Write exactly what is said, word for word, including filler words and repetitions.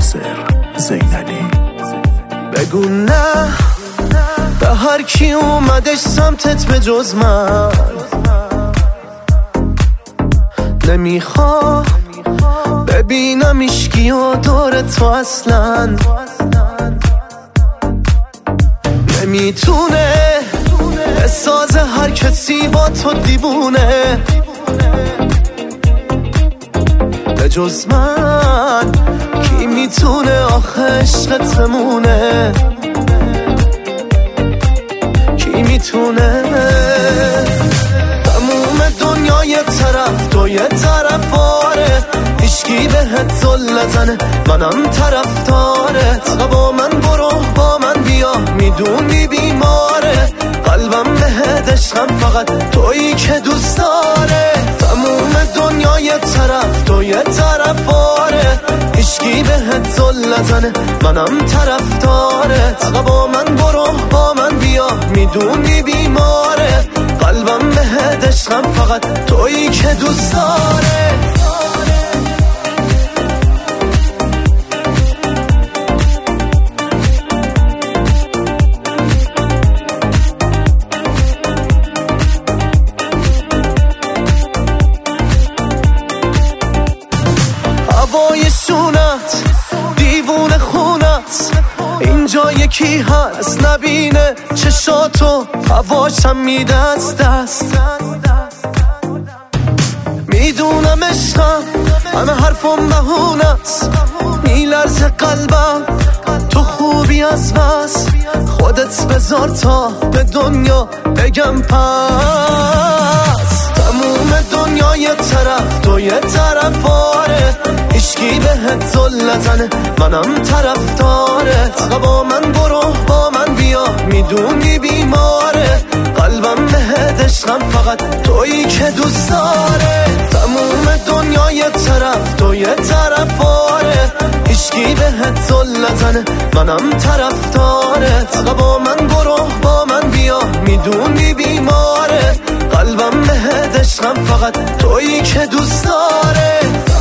ناصر زینلی. بگو نه به هر کی اومدش سمتت به جز من، نمیخوام ببینم ایشکی و دور تو اصلا. نمیتونه بسازه هر کسی با تو دیوونه به جز من. کی میتونه آخه عشقت بمونه؟ کی میتونه؟ تموم دنیا یه طرف تو یه طرف آره، هیچکی بهت زل نزنه منم طرفدارت. با من برو با من بیا میدونی بیماره، قلبم بهت عشقم فقط تویی که دوست داره. تموم دنیا یه طرف تو یه طرف آره، هیچکی بهت زل نزنه منم طرفدارت. با من برو با من بیا میدونی بیماره، قلبم بهت عشقم فقط تویی که دوست داره. هوای شونت دیوونه خونت، اینجا یکی هست نبینه چشاتو، هواشم میده از دست. میدونم عشقم همه حرفم بهونست، میلرزه قلبم تو خوبی از بس. خودت بذار تا به دنیا بگم پس. تموم دنیا یه طرف تو یه طرف آره، هیچکی بهت زل نزنه منم طرفدارت. با من برو با من بیا میدونی بیماره، قلبم بهت عشقم فقط تویی که دوست داره. تموم دنیا یه طرف تو یه طرف آره، هیچکی بهت زل نزنه منم طرفدارت. با من برو با من بیا میدونی بیماره، قلبم بهت عشقم فقط تویی که دوست داره.